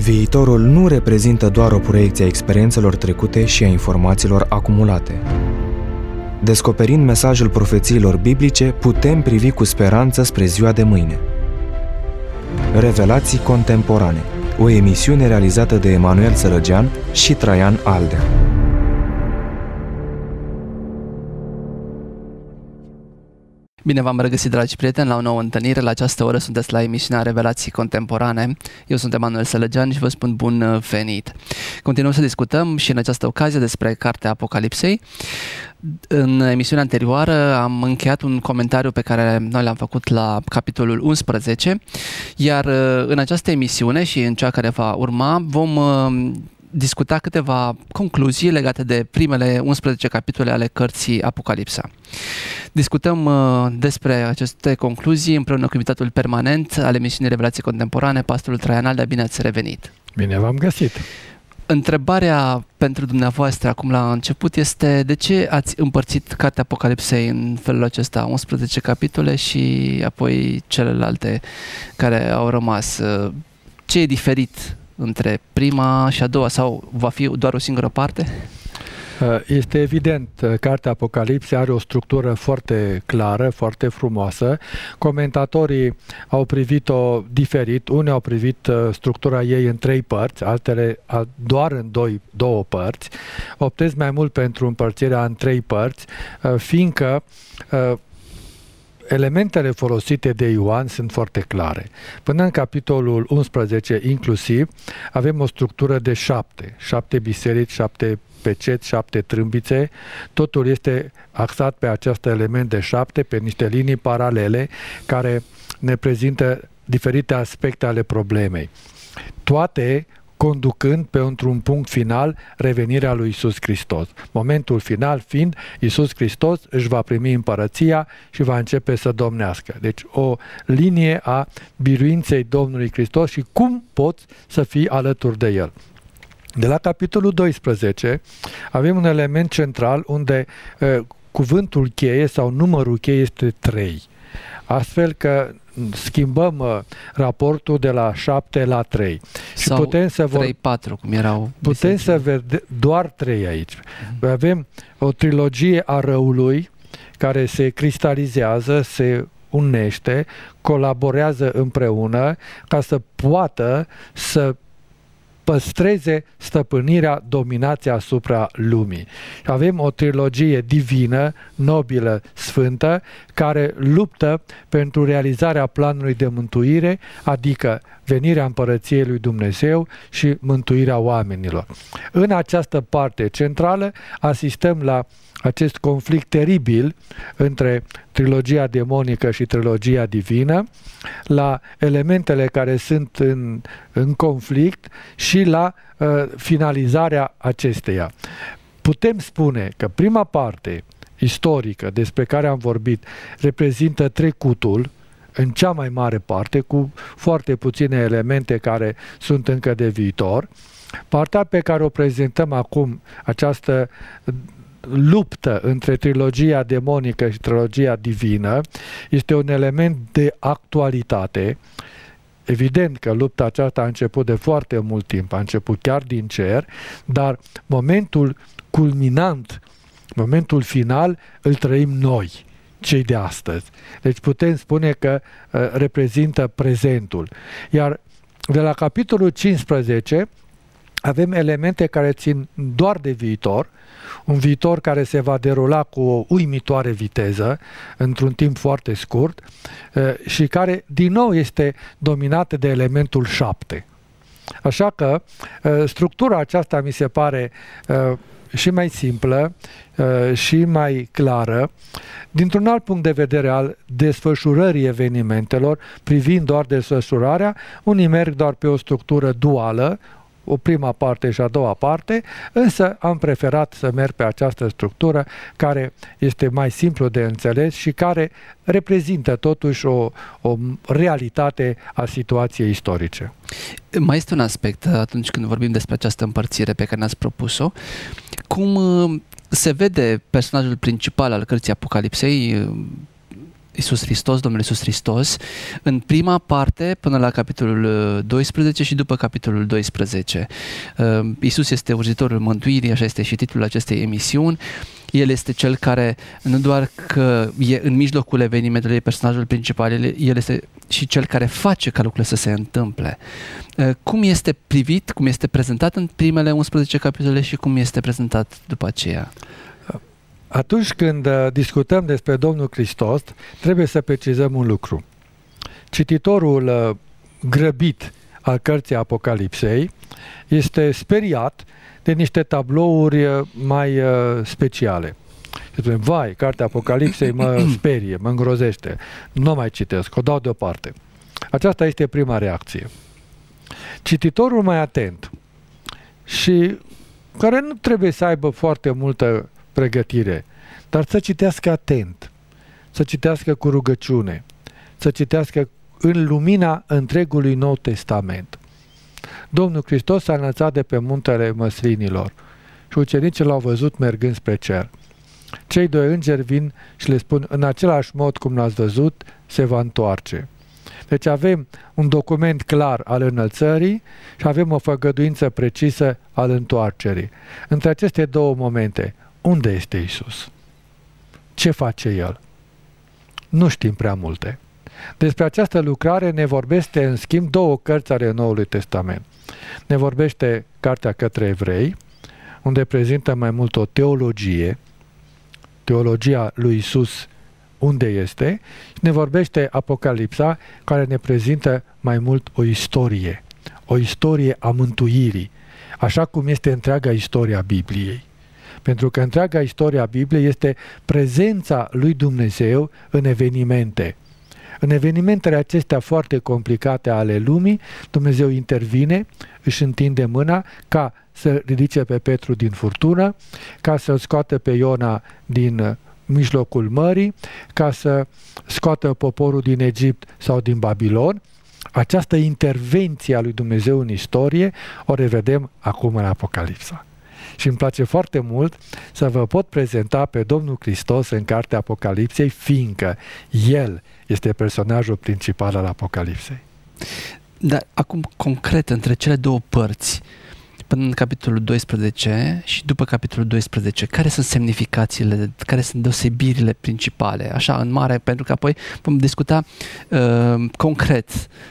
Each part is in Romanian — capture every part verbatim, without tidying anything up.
Viitorul nu reprezintă doar o proiecție a experiențelor trecute și a informațiilor acumulate. Descoperind mesajul profețiilor biblice, putem privi cu speranță spre ziua de mâine. Revelații contemporane, o emisiune realizată de Emanuel Sărăgean și Traian Aldea. Bine v-am regăsit, dragi prieteni, la o nouă întâlnire. La această oră sunteți la emisiunea Revelații Contemporane. Eu sunt Emanuel Sărăgean și vă spun bun venit. Continuăm să discutăm și în această ocazie despre Cartea Apocalipsei. În emisiunea anterioară am încheiat un comentariu pe care noi l-am făcut la capitolul unsprezece, iar în această emisiune și în cea care va urma vom discuta câteva concluzii legate de primele unsprezece capitole ale cărții Apocalipsa. Discutăm uh, despre aceste concluzii împreună cu invitatul permanent al emisiunii Revelații Contemporane, pastorul Traian Aldea. Bine ați revenit! Bine v-am găsit! Întrebarea pentru dumneavoastră acum la început este: de ce ați împărțit Cartea Apocalipsei în felul acesta, unsprezece capitole și apoi celelalte care au rămas? Ce e diferit între prima și a doua, sau va fi doar o singură parte? Este evident, Cartea Apocalipsei are o structură foarte clară, foarte frumoasă. Comentatorii au privit-o diferit. Unii au privit structura ei în trei părți, altele doar în doi, două părți. Optez mai mult pentru împărțirea în trei părți, fiindcă elementele folosite de Ioan sunt foarte clare. Până în capitolul unsprezece inclusiv avem o structură de șapte. Șapte biserici, șapte peceți, șapte trâmbițe. Totul este axat pe acest element de șapte, pe niște linii paralele care ne prezintă diferite aspecte ale problemei. Toate conducând pe un punct final revenirea lui Iisus Hristos. Momentul final fiind Iisus Hristos își va primi împărăția și va începe să domnească. Deci o linie a biruinței Domnului Hristos și cum poți să fii alături de El. De la capitolul doisprezece avem un element central unde uh, cuvântul cheie sau numărul cheie este trei. Astfel că schimbăm uh, raportul de la șapte la trei. Sau și putem să trei patru, cum erau. Putem să vedem doar trei aici. Uh-huh. Avem o trilogie a răului care se cristalizează, se unește, colaborează împreună ca să poată să păstreze stăpânirea, dominația asupra lumii. Avem o trilogie divină, nobilă, sfântă, care luptă pentru realizarea planului de mântuire, adică venirea împărăției lui Dumnezeu și mântuirea oamenilor. În această parte centrală asistăm la acest conflict teribil între trilogia demonică și trilogia divină, la elementele care sunt în, în conflict și la uh, finalizarea acesteia. Putem spune că prima parte istorică despre care am vorbit reprezintă trecutul, în cea mai mare parte, cu foarte puține elemente care sunt încă de viitor. Partea pe care o prezentăm acum, această luptă între trilogia demonică și trilogia divină, este un element de actualitate. Evident că lupta aceasta a început de foarte mult timp, a început chiar din cer, dar momentul culminant, momentul final, îl trăim noi, cei de astăzi. Deci putem spune că uh, reprezintă prezentul. Iar de la capitolul cincisprezece avem elemente care țin doar de viitor, un viitor care se va derula cu o uimitoare viteză, într-un timp foarte scurt, și care din nou este dominată de elementul șapte. Așa că structura aceasta mi se pare și mai simplă și mai clară, dintr-un alt punct de vedere al desfășurării evenimentelor, privind doar desfășurarea. Unii merg doar pe o structură duală, o prima parte și a doua parte, însă am preferat să merg pe această structură care este mai simplu de înțeles și care reprezintă totuși o, o realitate a situației istorice. Mai este un aspect atunci când vorbim despre această împărțire pe care ne-ați propus-o. Cum se vede personajul principal al cărții Apocalipsei Iisus Hristos, Domnul Iisus Hristos, în prima parte până la capitolul doisprezece și după capitolul doisprezece. Iisus este urzitorul mântuirii, așa este și titlul acestei emisiuni. El este cel care nu doar că e în mijlocul evenimentului, personajul principal, el este și cel care face ca lucrurile să se întâmple. Cum este privit, cum este prezentat în primele unsprezece capitole și cum este prezentat după aceea? Atunci când discutăm despre Domnul Hristos, trebuie să precizăm un lucru. Cititorul grăbit al cărții Apocalipsei este speriat de niște tablouri mai speciale. Spune, vai, cartea Apocalipsei mă sperie, mă îngrozește, nu mai citesc, o dau deoparte. Aceasta este prima reacție. Cititorul mai atent și care nu trebuie să aibă foarte multă pregătire, dar să citească atent, să citească cu rugăciune, să citească în lumina întregului Nou Testament. Domnul Hristos s-a înălțat de pe muntele Măslinilor și ucenicii l-au văzut mergând spre cer. Cei doi îngeri vin și le spun, în același mod cum l-ați văzut, se va întoarce. Deci avem un document clar al înălțării și avem o făgăduință precisă al întoarcerii. Între aceste două momente, unde este Iisus? Ce face El? Nu știm prea multe. Despre această lucrare ne vorbește, în schimb, două cărți ale Noului Testament. Ne vorbește Cartea către Evrei, unde prezintă mai mult o teologie, teologia lui Iisus, unde este, și ne vorbește Apocalipsa, care ne prezintă mai mult o istorie, o istorie a mântuirii, așa cum este întreaga istoria Bibliei. Pentru că întreaga istoria Bibliei este prezența lui Dumnezeu în evenimente. În evenimentele acestea foarte complicate ale lumii, Dumnezeu intervine, își întinde mâna ca să ridice pe Petru din furtună, ca să-l scoată pe Iona din mijlocul mării, ca să scoată poporul din Egipt sau din Babilon. Această intervenție a lui Dumnezeu în istorie o revedem acum în Apocalipsa. Și îmi place foarte mult să vă pot prezenta pe Domnul Hristos în cartea Apocalipsei, fiindcă El este personajul principal al Apocalipsei. Dar acum, concret, între cele două părți, până în capitolul doisprezece și după capitolul doisprezece, care sunt semnificațiile, care sunt deosebirile principale, așa, în mare, pentru că apoi vom discuta uh, concret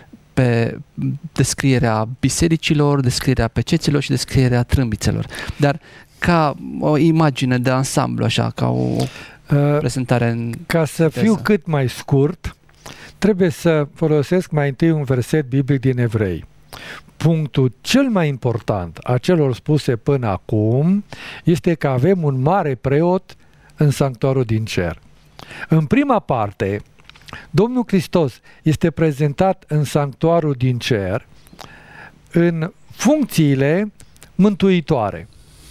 pe descrierea bisericilor, descrierea peceților și descrierea trâmbițelor. Dar ca o imagine de ansamblu, așa, ca o uh, prezentare în... Ca să fiu cât mai scurt, trebuie să folosesc mai întâi un verset biblic din Evrei. Punctul cel mai important a celor spuse până acum este că avem un mare preot în sanctuarul din cer. În prima parte, Domnul Hristos este prezentat în sanctuarul din cer în funcțiile mântuitoare,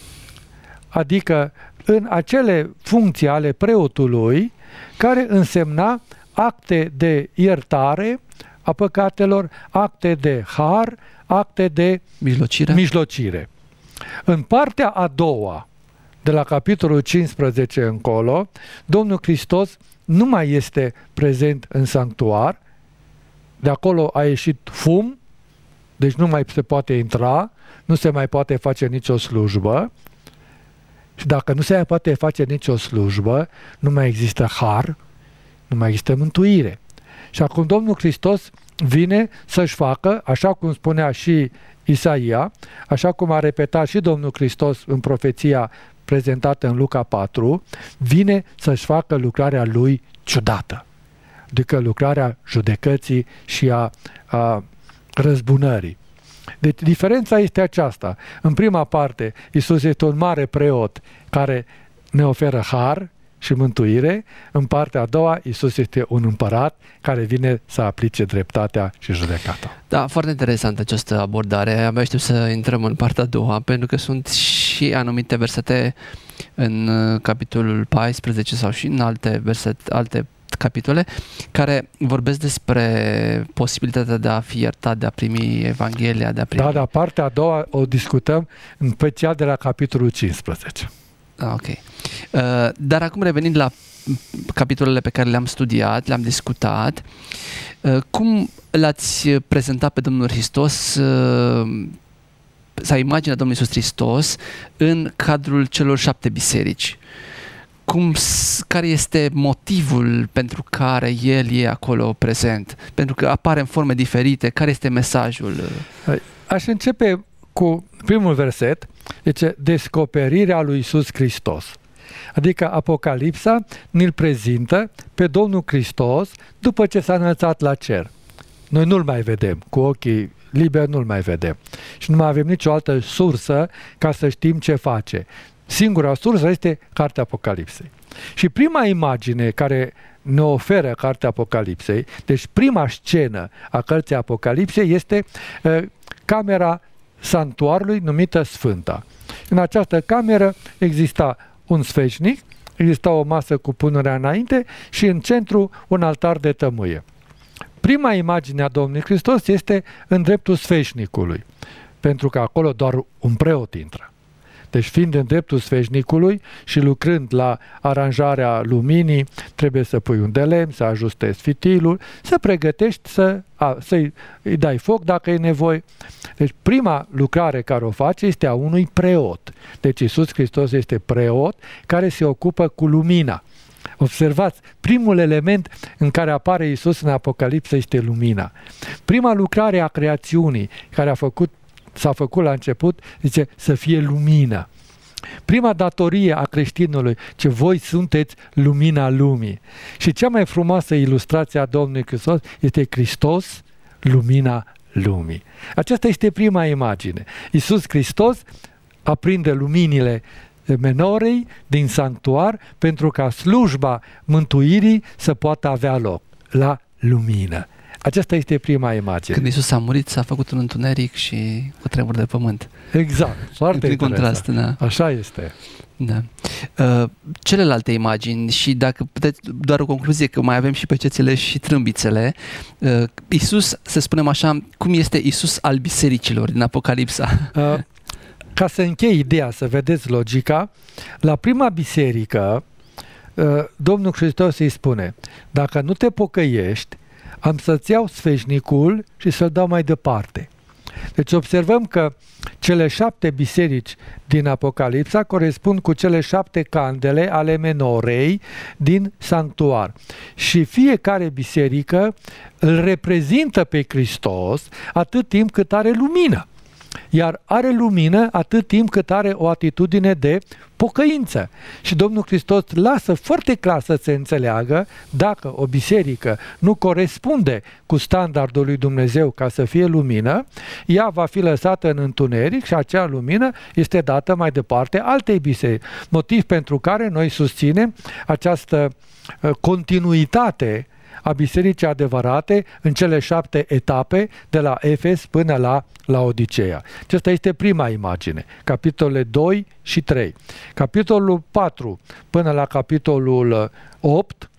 adică în acele funcții ale preotului care însemna acte de iertare a păcatelor, acte de har, acte de mijlocire. mijlocire. În partea a doua, de la capitolul cincisprezece încolo, Domnul Hristos nu mai este prezent în sanctuar, de acolo a ieșit fum, deci nu mai se poate intra, nu se mai poate face nicio slujbă, și dacă nu se mai poate face nicio slujbă, nu mai există har, nu mai există mântuire. Și acum Domnul Hristos vine să-și facă, așa cum spunea și Isaia, așa cum a repetat și Domnul Hristos în profeția prezentată în Luca patru, vine să-și facă lucrarea lui ciudată, adică lucrarea judecății și a, a răzbunării. Deci diferența este aceasta. În prima parte, Iisus este un mare preot care ne oferă har și mântuire. În partea a doua, Iisus este un împărat care vine să aplice dreptatea și judecata. Da, foarte interesantă această abordare. Abia aștept să intrăm în partea a doua, pentru că sunt și anumite versete în capitolul paisprezece sau și în alte versete, alte capitole, care vorbesc despre posibilitatea de a fi iertat, de a primi Evanghelia, de a primi... Da, dar partea a doua o discutăm în special de la capitolul cincisprezece. Ah, ok. Uh, dar acum revenind la capitolele pe care le-am studiat, le-am discutat, cum l-ați prezentat pe Domnul Hristos sau imaginea Domnului Iisus Hristos în cadrul celor șapte biserici? Cum, care este motivul pentru care El e acolo prezent? Pentru că apare în forme diferite. Care este mesajul? Aș începe cu primul verset, zice, descoperirea lui Iisus Hristos. Adică Apocalipsa ne-l prezintă pe Domnul Hristos după ce s-a înălțat la cer. Noi nu-l mai vedem, cu ochii liberi nu-l mai vedem. Și nu mai avem nicio altă sursă ca să știm ce face. Singura sursă este Cartea Apocalipsei. Și prima imagine care ne oferă Cartea Apocalipsei, deci prima scenă a Cărții Apocalipsei este uh, camera sanctuarului numită Sfânta. În această cameră exista un sfeșnic, exista o masă cu punerea înainte și în centru un altar de tămâie. Prima imagine a Domnului Hristos este în dreptul sfeșnicului, pentru că acolo doar un preot intră. Deci fiind în dreptul sfeșnicului și lucrând la aranjarea luminii, trebuie să pui un de lemn, să ajustezi fitilul, să pregătești să, a, să-i îi dai foc dacă e nevoie. Deci prima lucrare care o face este a unui preot. Deci Iisus Hristos este preot care se ocupă cu lumina. Observați, primul element în care apare Iisus în Apocalipsă este lumina. Prima lucrare a creațiunii care a făcut s-a făcut la început, zice, să fie lumină. Prima datorie a creștinului, ce voi sunteți lumina lumii. Și cea mai frumoasă ilustrație a Domnului Hristos este Hristos, lumina lumii. Aceasta este prima imagine. Iisus Hristos aprinde luminile menorei din sanctuar pentru ca slujba mântuirii să poată avea loc la lumină. Aceasta este prima imagine. Când Iisus a murit, s-a făcut un întuneric și cu tremur de pământ. Exact, foarte în contrast, da. Așa este. Da. Uh, celelalte imagini și dacă puteți, doar o concluzie că mai avem și pecețele și trâmbițele. Uh, Iisus, să spunem așa, cum este Iisus al bisericilor din Apocalipsa? Uh, ca să închei ideea, să vedeți logica, la prima biserică, uh, Domnul Hristos îi spune, dacă nu te pocăiești, am să-ți iau sfeșnicul și să-l dau mai departe. Deci observăm că cele șapte biserici din Apocalipsa corespund cu cele șapte candele ale menorei din sanctuar. Și fiecare biserică îl reprezintă pe Hristos atât timp cât are lumină. Iar are lumină atât timp cât are o atitudine de pocăință. Și Domnul Hristos lasă foarte clar să se înțeleagă dacă o biserică nu corespunde cu standardul lui Dumnezeu ca să fie lumină, ea va fi lăsată în întuneric și acea lumină este dată mai departe altei biserici. Motiv pentru care noi susținem această continuitate a bisericii adevărate în cele șapte etape de la Efes până la Laodiceea. Aceasta este prima imagine, capitolele doi și trei. Capitolul patru până la capitolul opt,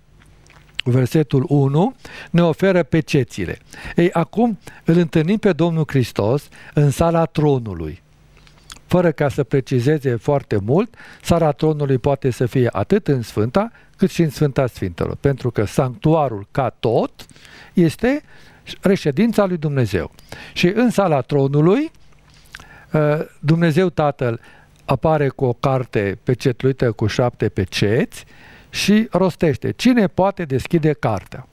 versetul unu, ne oferă pecețile. Ei, acum îl întâlnim pe Domnul Hristos în sala tronului. Fără ca să precizeze foarte mult, sala tronului poate să fie atât în Sfânta, cât și în Sfânta Sfintelor. Pentru că sanctuarul ca tot este reședința lui Dumnezeu. Și în sala tronului, Dumnezeu Tatăl apare cu o carte pecetluită cu șapte peceți și rostește. Cine poate deschide cartea?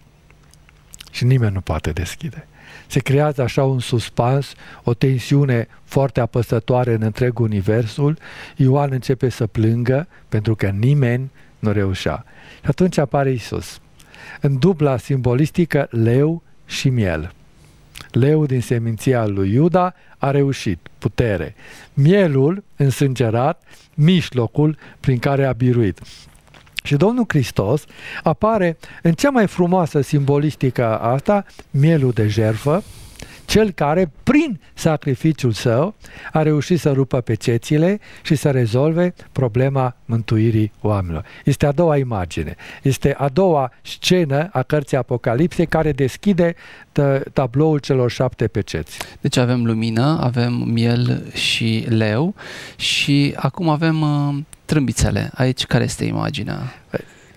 Și nimeni nu poate deschide. Se creează așa un suspans, o tensiune foarte apăsătoare în întreg universul. Ioan începe să plângă pentru că nimeni nu reușea. Și atunci apare Iisus. În dubla simbolistică leu și miel. Leu din seminția lui Iuda a reușit, putere. Mielul însângerat, mijlocul prin care a biruit. Și Domnul Hristos apare în cea mai frumoasă simbolistică asta, mielul de jertfă, cel care, prin sacrificiul său, a reușit să rupă pecețile și să rezolve problema mântuirii oamenilor. Este a doua imagine. Este a doua scenă a cărții Apocalipsei care deschide tabloul celor șapte peceți. Deci avem lumină, avem miel și leu și acum avem uh, trâmbițele. Aici care este imaginea?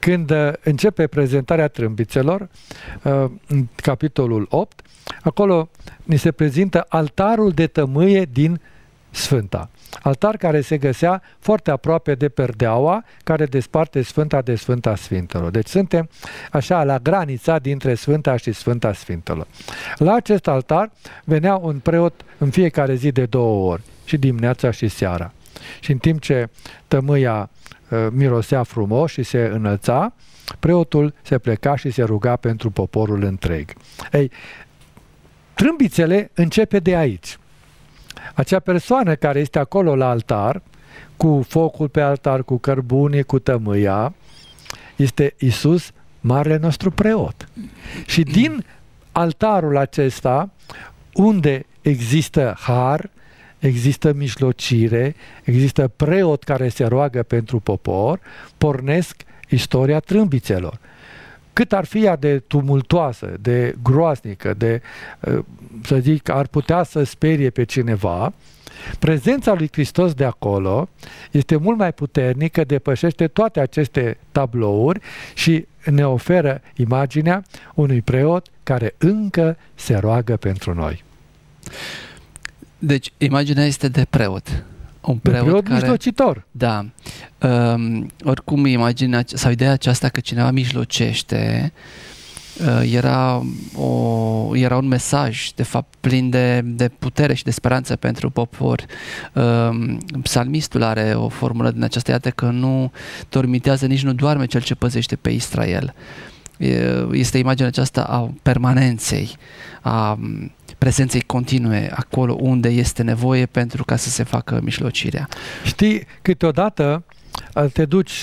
când începe prezentarea trâmbițelor, în capitolul opt, acolo ni se prezintă altarul de tămâie din Sfânta. Altar care se găsea foarte aproape de perdeaua care desparte Sfânta de Sfânta Sfintelor. Deci suntem așa la granița dintre Sfânta și Sfânta Sfintelor. La acest altar venea un preot în fiecare zi de două ori, și dimineața și seara. Și în timp ce tămâia uh, mirosea frumos și se înălța, preotul se pleca și se ruga pentru poporul întreg. Ei, trâmbițele începe de aici. Acea persoană care este acolo la altar, cu focul pe altar, cu cărbune, cu tămâia, este Iisus, marele nostru preot. Și din altarul acesta, unde există har, există mijlocire, există preot care se roagă pentru popor, pornesc istoria trâmbițelor. Cât ar fi ea de tumultoasă, de groaznică, de, să zic, ar putea să sperie pe cineva, prezența lui Hristos de acolo este mult mai puternică, depășește toate aceste tablouri și ne oferă imaginea unui preot care încă se roagă pentru noi. Deci, imaginea este de preot. Un preot, preot care, mijlocitor. Da. Um, oricum, imaginea sau ideea aceasta că cineva mijlocește uh, era, o, era un mesaj, de fapt, plin de, de putere și de speranță pentru popor. Um, psalmistul are o formulă din aceasta, iată că nu dormitează, nici nu doarme cel ce păzește pe Israel. Este imaginea aceasta a permanenței, a prezenței continue acolo unde este nevoie pentru ca să se facă mijlocirea. Știi, câteodată te duci,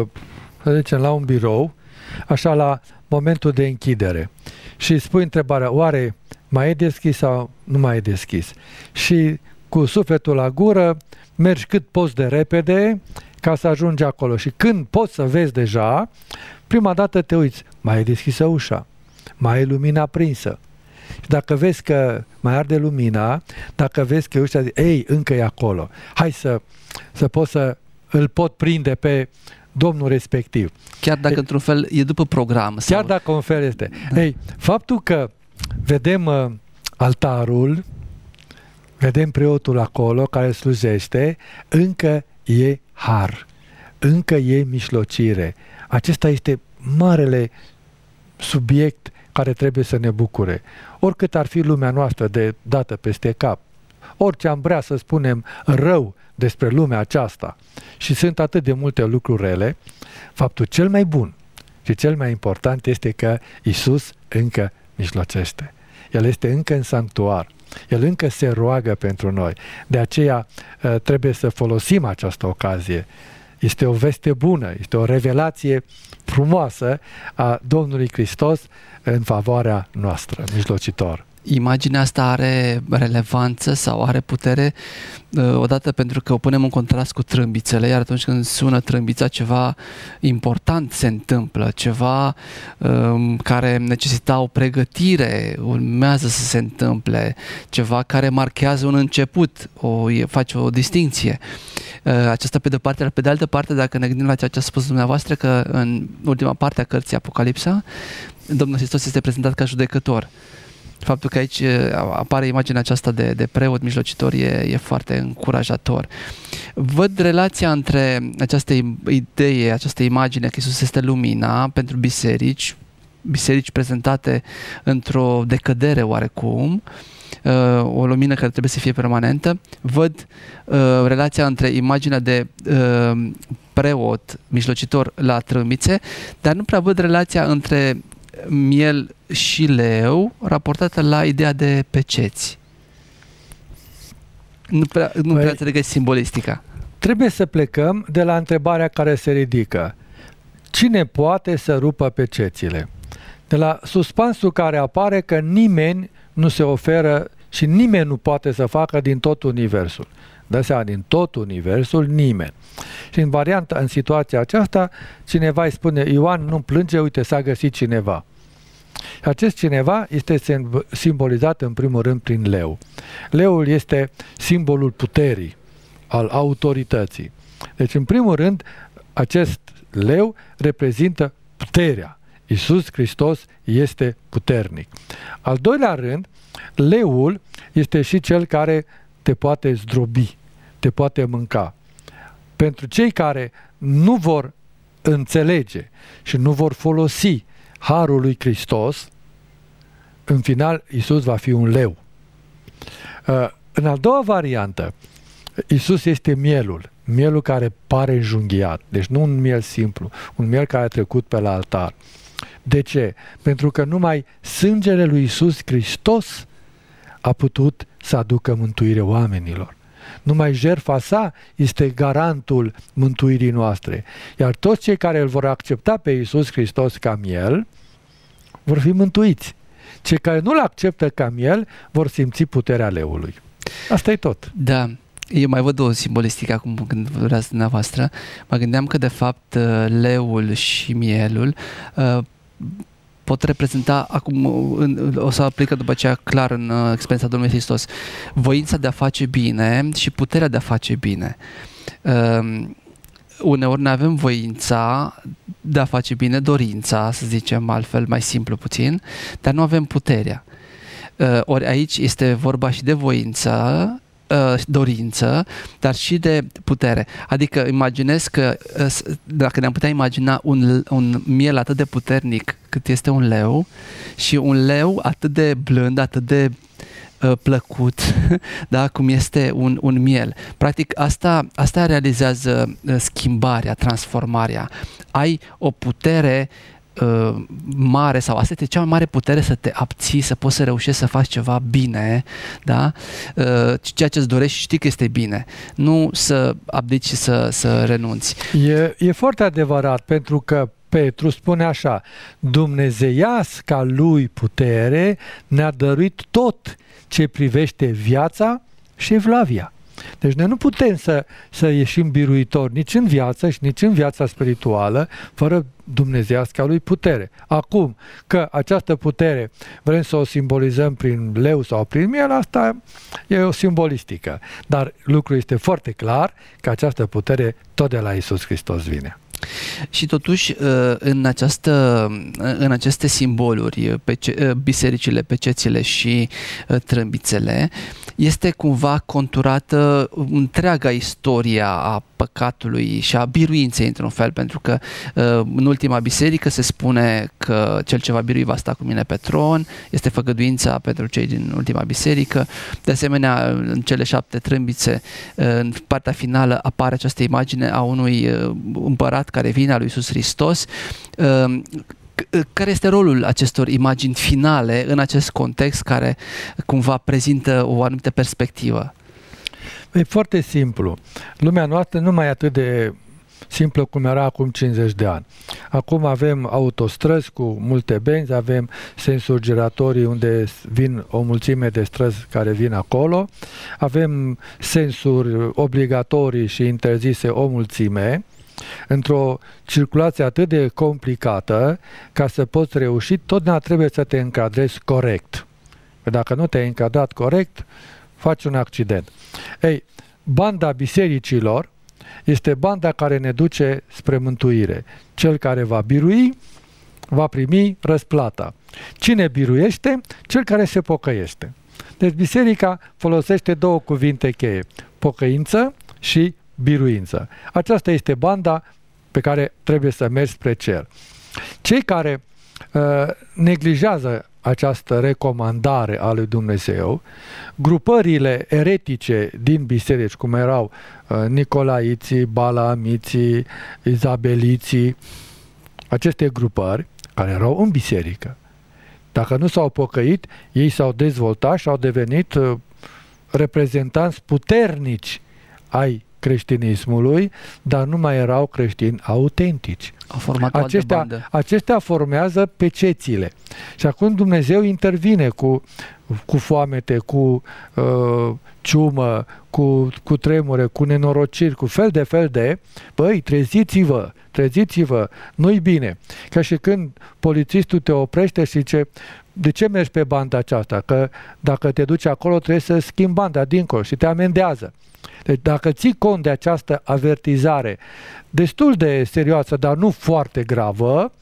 să zicem, la un birou, așa la momentul de închidere și spui întrebarea, oare mai e deschis sau nu mai e deschis? Și cu sufletul la gură mergi cât poți de repede ca să ajungi acolo și când poți să vezi deja, prima dată te uiți, mai e deschisă ușa, mai e lumina aprinsă. Și dacă vezi că mai arde lumina, dacă vezi că ușa zice, ei, încă e acolo, hai să, să pot să îl pot prinde pe domnul respectiv. Chiar dacă, e, într-un fel, e după program. Chiar sau... dacă un fel este. Da. Ei, faptul că vedem uh, altarul, vedem preotul acolo care slujește, încă e har, încă e mijlocire. Acesta este marele subiect care trebuie să ne bucure. Oricât ar fi lumea noastră de dată peste cap, orice am vrea să spunem rău despre lumea aceasta și sunt atât de multe lucruri rele, faptul cel mai bun și cel mai important este că Iisus încă mijlocește. El este încă în sanctuar. El încă se roagă pentru noi. De aceea trebuie să folosim această ocazie. Este o veste bună, este o revelație frumoasă a Domnului Hristos în favoarea noastră, mijlocitor. Imaginea asta are relevanță sau are putere odată pentru că o punem în contrast cu trâmbițele, iar atunci când sună trâmbița, ceva important se întâmplă, ceva um, care necesita o pregătire, urmează să se întâmple, ceva care marchează un început, o, face o distinție. Uh, aceasta pe de-o parte, dar pe de altă parte, dacă ne gândim la ceea ce a spus dumneavoastră, că în ultima parte a cărții Apocalipsa, Domnul Hristos este prezentat ca judecător. Faptul că aici apare imaginea aceasta de, de preot mijlocitor e, e foarte încurajator. Văd relația între această idee, această imagine că Iisus este lumina pentru biserici, biserici prezentate într-o decădere oarecum, o lumină care trebuie să fie permanentă. Văd uh, relația între imaginea de uh, preot mijlocitor la trâmbițe, dar nu prea văd relația între miel și leu raportată la ideea de peceți. Nu prea, nu prea înțeleg simbolistica. Trebuie să plecăm de la întrebarea care se ridică. Cine poate să rupă pecețile? De la suspansul care apare că nimeni nu se oferă și nimeni nu poate să facă din tot universul. Dă seama, din tot universul, nimeni. Și în varianta, în situația aceasta, cineva îi spune, Ioan, nu plânge, uite, s-a găsit cineva. Și acest cineva este simbolizat în primul rând prin leu. Leul este simbolul puterii, al autorității. Deci, în primul rând, acest leu reprezintă puterea. Iisus Hristos este puternic. Al doilea rând, leul este și cel care te poate zdrobi, te poate mânca. Pentru cei care nu vor înțelege și nu vor folosi harul lui Hristos, în final Iisus va fi un leu. În a doua variantă, Iisus este mielul, mielul care pare înjunghiat, deci nu un miel simplu, un miel care a trecut pe la altar. De ce? Pentru că numai sângele lui Iisus Hristos a putut să aducă mântuire oamenilor. Numai jertfa sa este garantul mântuirii noastre. Iar toți cei care îl vor accepta pe Iisus Hristos ca miel, vor fi mântuiți. Cei care nu-l acceptă ca miel, vor simți puterea leului. Asta e tot. Da. Eu mai văd o simbolistică acum când vreați dumneavoastră. Mă gândeam că de fapt leul și mielul uh, pot reprezenta, acum în, o să aplică după aceea clar în uh, experiența Domnului Hristos, voința de a face bine și puterea de a face bine. Uh, uneori ne avem voința de a face bine, dorința, să zicem altfel, mai simplu puțin, dar nu avem puterea. Uh, ori aici este vorba și de voință, dorință, dar și de putere. Adică imaginez că dacă ne-am putea imagina un, un miel atât de puternic cât este un leu și un leu atât de blând, atât de uh, plăcut, da, cum este un, un miel. Practic asta, asta realizează schimbarea, transformarea. Ai o putere Uh, mare, sau asta este cea mai mare putere, să te abții, să poți să reușești să faci ceva bine, da? Uh, ceea ce îți dorești și știi că este bine. Nu să abdici și să, să renunți. E, e foarte adevărat, pentru că Petru spune așa: dumnezeiasca lui putere ne-a dăruit tot ce privește viața și evlavia. Deci noi nu putem să, să ieșim biruitori nici în viață și nici în viața spirituală fără dumnezeiasca lui putere. Acum, că această putere vrem să o simbolizăm prin leu sau prin miel, asta e o simbolistică. Dar lucrul este foarte clar că această putere tot de la Iisus Hristos vine. Și totuși, în, această, în aceste simboluri, pece, bisericile, pecețile și trâmbițele, este cumva conturată întreaga istoria a păcatului și a biruinței, într-un fel, pentru că în ultima biserică se spune că cel ce va birui va sta cu mine pe tron, este făgăduința pentru cei din ultima biserică. De asemenea, în cele șapte trâmbițe, în partea finală, apare această imagine a unui împărat care vine, al lui Iisus Hristos. Care este rolul acestor imagini finale în acest context care cumva prezintă o anumită perspectivă? E foarte simplu. Lumea noastră nu mai e atât de simplă cum era acum cincizeci de ani. Acum avem autostrăzi cu multe benzi, avem sensuri giratorii unde vin o mulțime de străzi care vin acolo, avem sensuri obligatorii și interzise o mulțime, într-o circulație atât de complicată, ca să poți reuși, totdeauna trebuie să te încadrezi corect. Că dacă nu te-ai încadrat corect, faci un accident. Ei, banda bisericilor este banda care ne duce spre mântuire. Cel care va birui, va primi răsplata. Cine biruiește? Cel care se pocăiește. Deci biserica folosește două cuvinte cheie: pocăință și biruință. Aceasta este banda pe care trebuie să mergi spre cer. Cei care uh, neglijează această recomandare a lui Dumnezeu, grupările eretice din biserici, cum erau uh, Nicolaiții, Balaamiții, Izabeliții, aceste grupări care erau în biserică, dacă nu s-au pocăit, ei s-au dezvoltat și au devenit uh, reprezentanți puternici ai creștinismului, dar nu mai erau creștini autentici. Au format acestea, acestea formează pecețile. Și acum Dumnezeu intervine cu, cu foamete, cu uh, ciumă, cu, cu tremure, cu nenorociri, cu fel de fel de, băi, treziți-vă, treziți-vă, nu-i bine. Ca și când polițistul te oprește și zice: de ce mergi pe banda aceasta? Că dacă te duci acolo trebuie să schimbi banda dincolo și te amendează. Deci dacă ții cont de această avertizare destul de serioasă, dar nu foarte gravă,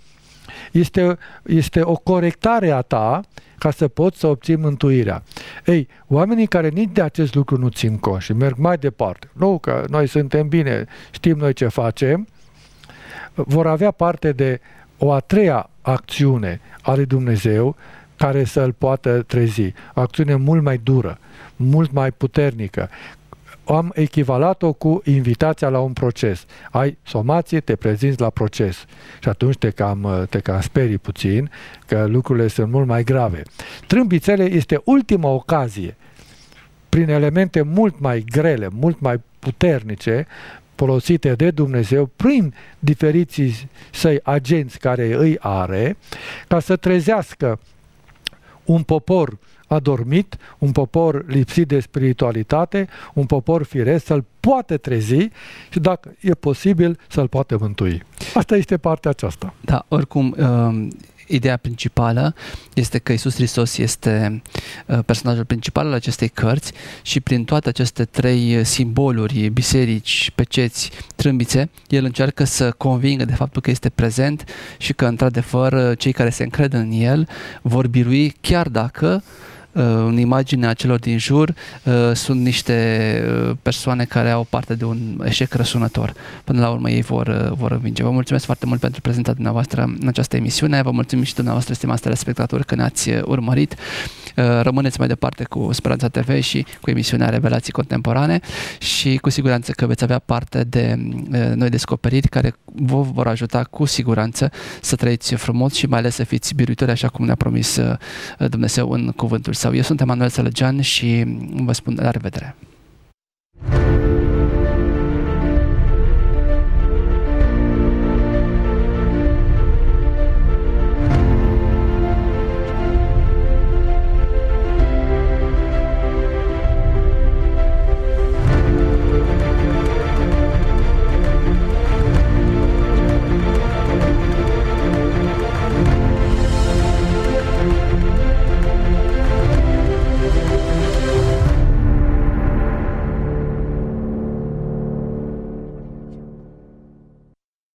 Este, este o corectare a ta ca să poți să obții mântuirea. Ei, oamenii care nici de acest lucru nu țin cont și merg mai departe, nu că noi suntem bine, știm noi ce facem, vor avea parte de o a treia acțiune a lui Dumnezeu care să-l poată trezi. O acțiune mult mai dură, mult mai puternică. Am echivalat-o cu invitația la un proces. Ai somație, te prezinți la proces. Și atunci te cam, te cam sperii puțin, că lucrurile sunt mult mai grave. Trâmbițele este ultima ocazie, prin elemente mult mai grele, mult mai puternice, folosite de Dumnezeu prin diferiții săi agenți care îi are, ca să trezească un popor adormit, un popor lipsit de spiritualitate, un popor firesc, să-l poate trezi și dacă e posibil să-l poate mântui. Asta este partea aceasta. Da, oricum, uh, ideea principală este că Iisus Hristos este uh, personajul principal al acestei cărți și prin toate aceste trei simboluri, biserici, peceți, trâmbițe, El încearcă să convingă de faptul că este prezent și că, într-adevăr, cei care se încred în El vor birui, chiar dacă în imaginea celor din jur sunt niște persoane care au parte de un eșec răsunător. Până la urmă ei vor, vor învinge. Vă mulțumesc foarte mult pentru prezența dumneavoastră în această emisiune. Vă mulțumim și dumneavoastră, stimați telespectatori, că ne-ați urmărit. Rămâneți mai departe cu Speranța T V și cu emisiunea Revelații Contemporane și cu siguranță că veți avea parte de noi descoperiri care vă vor ajuta cu siguranță să trăiți frumos și mai ales să fiți biruitori, așa cum ne-a promis Dumnezeu în cuvântul Său. Eu sunt Emanuel Sălăgean și vă spun la revedere!